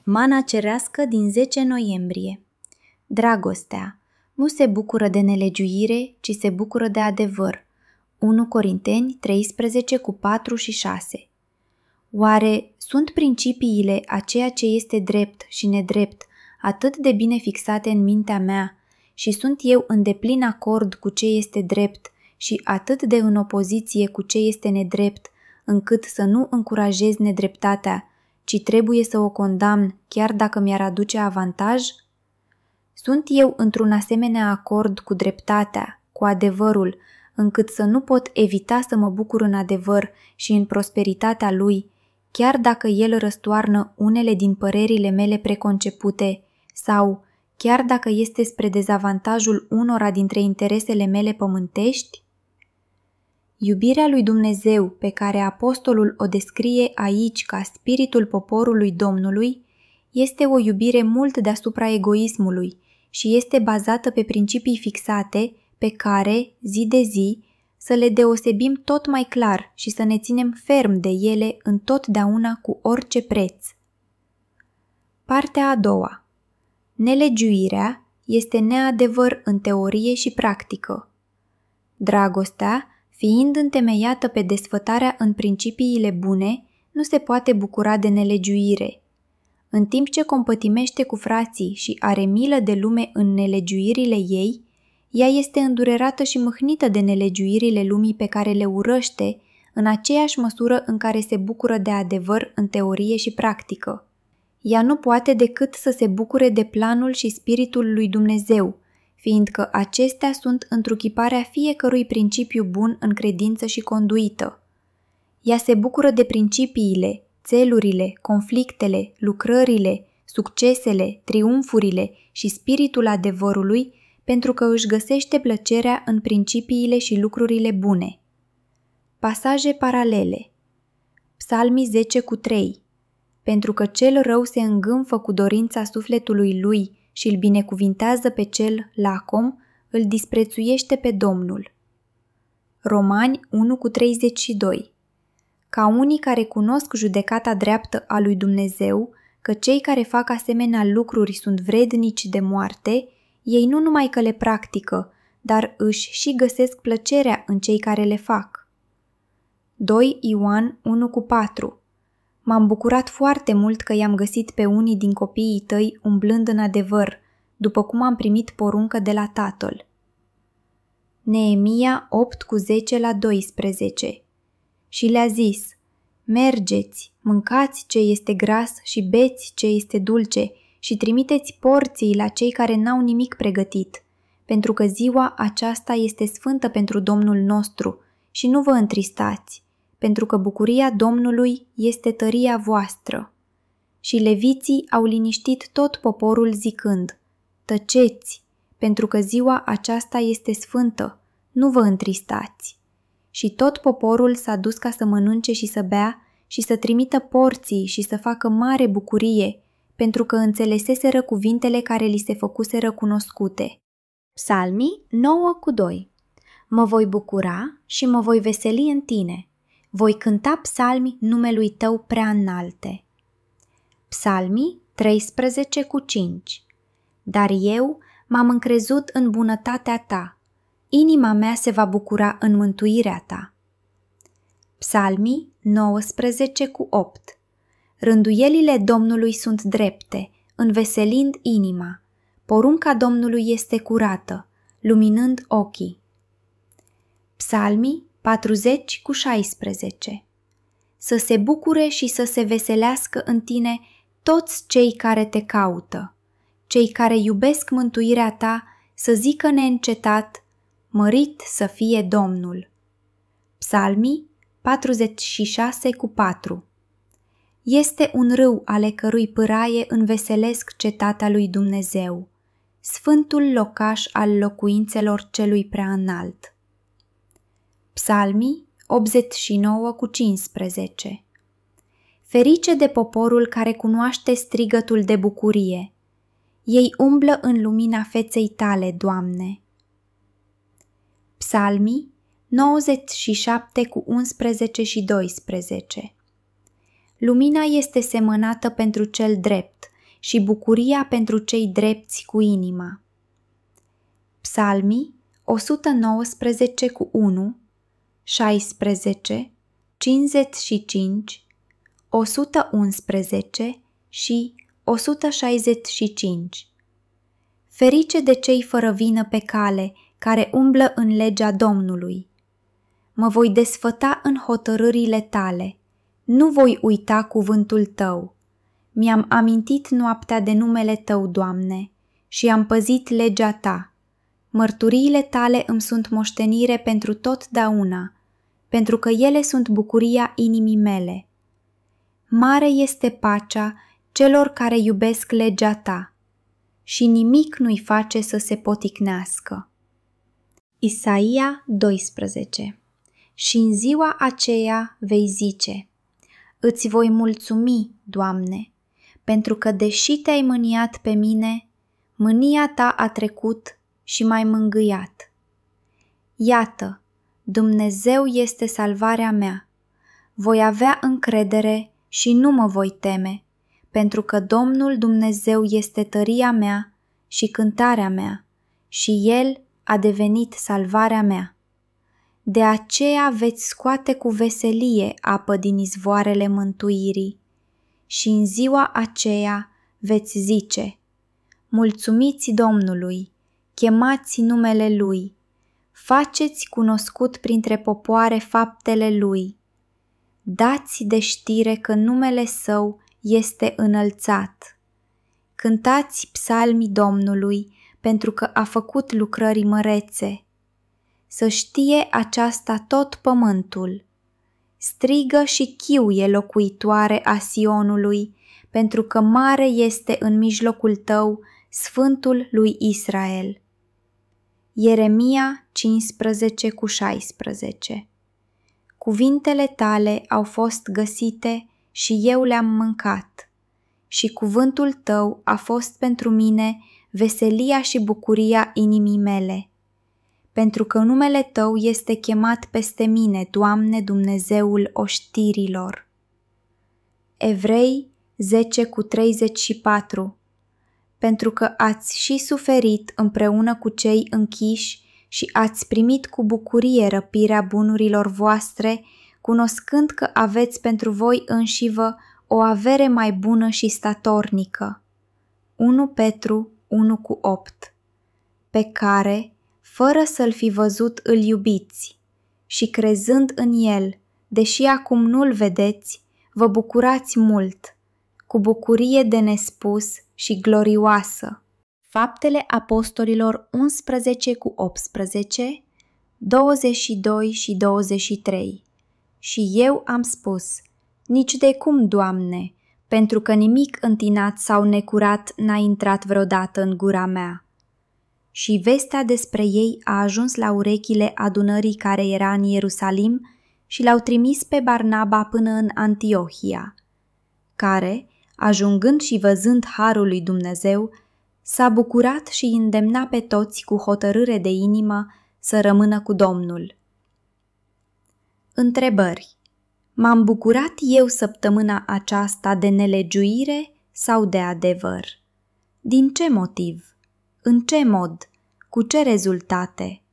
Mana cerească din 10 noiembrie. Dragostea nu se bucură de nelegiuire, ci se bucură de adevăr. 1 Corinteni 13 cu 4 și 6. Oare sunt principiile a ceea ce este drept și nedrept atât de bine fixate în mintea mea și sunt eu în deplin acord cu ce este drept și atât de în opoziție cu ce este nedrept, încât să nu încurajez nedreptatea, ci trebuie să o condamn chiar dacă mi-ar aduce avantaj? Sunt eu într-un asemenea acord cu dreptatea, cu adevărul, încât să nu pot evita să mă bucur în adevăr și în prosperitatea lui, chiar dacă el răstoarnă unele din părerile mele preconcepute sau chiar dacă este spre dezavantajul unora dintre interesele mele pământești? Iubirea lui Dumnezeu, pe care apostolul o descrie aici ca spiritul poporului Domnului, este o iubire mult deasupra egoismului și este bazată pe principii fixate pe care, zi de zi, să le deosebim tot mai clar și să ne ținem ferm de ele întotdeauna cu orice preț. Partea a doua. Nelegiuirea este neadevăr în teorie și practică. Dragostea, fiind întemeiată pe desfătarea în principiile bune, nu se poate bucura de nelegiuire. În timp ce compătimește cu frații și are milă de lume în nelegiuirile ei, ea este îndurerată și mâhnită de nelegiuirile lumii pe care le urăște, în aceeași măsură în care se bucură de adevăr în teorie și practică. Ea nu poate decât să se bucure de planul și spiritul lui Dumnezeu, fiindcă acestea sunt întruchiparea fiecărui principiu bun în credință și conduită. Ea se bucură de principiile, țelurile, conflictele, lucrările, succesele, triumfurile și spiritul adevărului, pentru că își găsește plăcerea în principiile și lucrurile bune. Pasaje paralele. Psalmii 10 cu 3. Pentru că cel rău se îngânfă cu dorința sufletului lui și îl binecuvintează pe cel lacom, îl disprețuiește pe Domnul. Romani 1 cu 32. Ca unii care cunosc judecata dreaptă a lui Dumnezeu, că cei care fac asemenea lucruri sunt vrednici de moarte, ei nu numai că le practică, dar își și găsesc plăcerea în cei care le fac. 2 Ioan 1 cu 4. M-am bucurat foarte mult că i-am găsit pe unii din copiii tăi umblând în adevăr, după cum am primit poruncă de la Tatăl. Neemia 8 cu 10 la 12. Și le-a zis: mergeți, mâncați ce este gras și beți ce este dulce și trimiteți porții la cei care n-au nimic pregătit, pentru că ziua aceasta este sfântă pentru Domnul nostru și nu vă întristați, pentru că bucuria Domnului este tăria voastră. Și leviții au liniștit tot poporul zicând: tăceți, pentru că ziua aceasta este sfântă, nu vă întristați. Și tot poporul s-a dus ca să mănânce și să bea și să trimită porții și să facă mare bucurie, pentru că înțeleseseră cuvintele care li se făcuseră cunoscute. Psalmii 9 cu 2. Mă voi bucura și mă voi veseli în tine. Voi cânta psalmi numelui tău prea înalte. Psalmii 13 cu 5. Dar eu m-am încrezut în bunătatea ta. Inima mea se va bucura în mântuirea ta. Psalmii 19 cu 8. Rânduielile Domnului sunt drepte, înveselind inima. Porunca Domnului este curată, luminând ochii. Psalmii 40 cu 16. Să se bucure și să se veselească în tine toți cei care te caută, cei care iubesc mântuirea ta, să zică neîncetat: mărit să fie Domnul. Psalmii 46 cu 4. Este un râu ale cărui pâraie înveselesc cetatea lui Dumnezeu, sfântul locaș al locuințelor celui preaînalt. Psalmii 89 cu 15. Ferice de poporul care cunoaște strigătul de bucurie. Ei umblă în lumina feței tale, Doamne. Psalmii 97 cu 11 și 12. Lumina este semănată pentru cel drept și bucuria pentru cei drepți cu inima. Psalmii 119 cu 1, 16, 55, 111 și 165. Ferice de cei fără vină pe cale, care umblă în legea Domnului. Mă voi desfăta în hotărârile tale, nu voi uita cuvântul tău. Mi-am amintit noaptea de numele tău, Doamne, și am păzit legea ta. Mărturiile tale îmi sunt moștenire pentru totdeauna, pentru că ele sunt bucuria inimii mele. Mare este pacea celor care iubesc legea ta și nimic nu-i face să se poticnească. Isaia 12. Și în ziua aceea vei zice: îți voi mulțumi, Doamne, pentru că deși te-ai mâniat pe mine, mânia ta a trecut și m-ai mângâiat. Iată, Dumnezeu este salvarea mea. Voi avea încredere și nu mă voi teme, pentru că Domnul Dumnezeu este tăria mea și cântarea mea, și El a devenit salvarea mea. De aceea veți scoate cu veselie apă din izvoarele mântuirii și în ziua aceea veți zice: mulțumiți Domnului, chemați numele Lui, faceți cunoscut printre popoare faptele Lui. Dați de știre că numele Său este înălțat. Cântați psalmii Domnului, pentru că a făcut lucrări mărețe. Să știe aceasta tot pământul. Strigă și chiuie locuitoare a Sionului, pentru că mare este în mijlocul tău Sfântul lui Israel. Ieremia 15 cu 16. Cuvintele tale au fost găsite și eu le-am mâncat, și cuvântul tău a fost pentru mine veselia și bucuria inimii mele. Pentru că numele tău este chemat peste mine, Doamne, Dumnezeul oștirilor. Evrei 10 cu 34. Pentru că ați și suferit împreună cu cei închiși și ați primit cu bucurie răpirea bunurilor voastre, cunoscând că aveți pentru voi înșivă o avere mai bună și statornică. 1 Petru 1 cu 8. Pe care, fără să-l fi văzut, îl iubiți și crezând în el, deși acum nu-l vedeți, vă bucurați mult, cu bucurie de nespus și glorioasă. Faptele Apostolilor 11 cu 18, 22 și 23. Și eu am spus: nici de cum, Doamne, pentru că nimic întinat sau necurat n-a intrat vreodată în gura mea. Și vestea despre ei a ajuns la urechile adunării care era în Ierusalim și l-au trimis pe Barnaba până în Antiohia, care, ajungând și văzând harul lui Dumnezeu, s-a bucurat și îndemna pe toți cu hotărâre de inimă să rămână cu Domnul. Întrebări. M-am bucurat eu săptămâna aceasta de nelegiuire sau de adevăr? Din ce motiv? În ce mod? Cu ce rezultate?